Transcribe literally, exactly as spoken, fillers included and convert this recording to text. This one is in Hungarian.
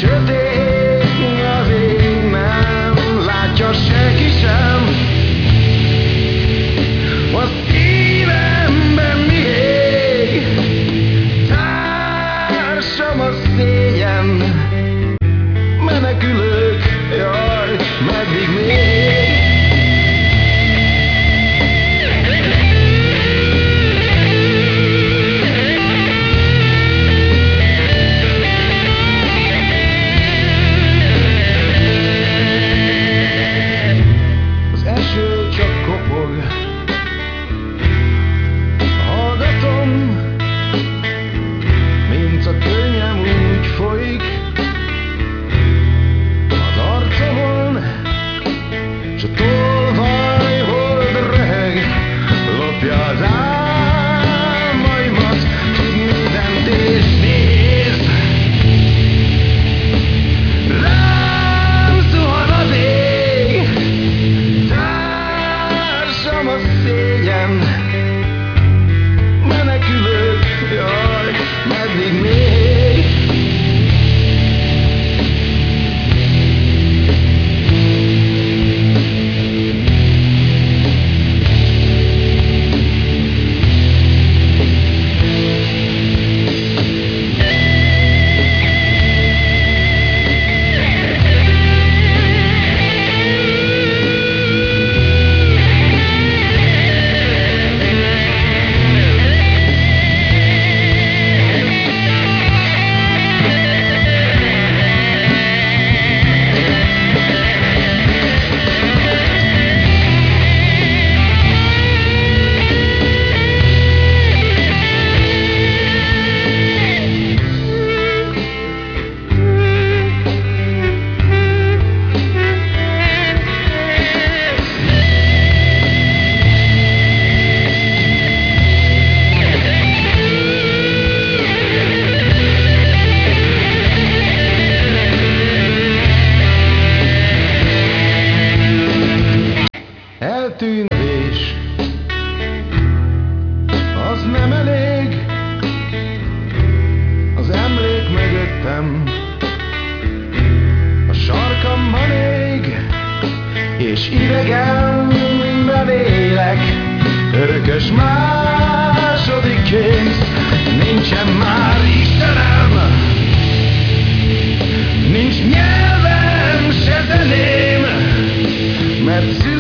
Sötét az ég, nem látja senki sem. A szívemben mi ég, társam a szégyen. Menekülök, jaj, meddig még? Az eső csak kopog, hallgatom, mint a könnyem úgy folyik az arcomon, s a tolvaj hold röhög, lopja az álmaimat, tud mindent és néz. Rám zuhan az ég, társam a szégyen. Menekülök, jaj, meddig még? Eltűnés, az nem elég, az emlék mögöttem a sarkamban ég, és idegenben élek, örökös másodikként. Nincsen már Istenem, nincs nyelvem se zeném, mert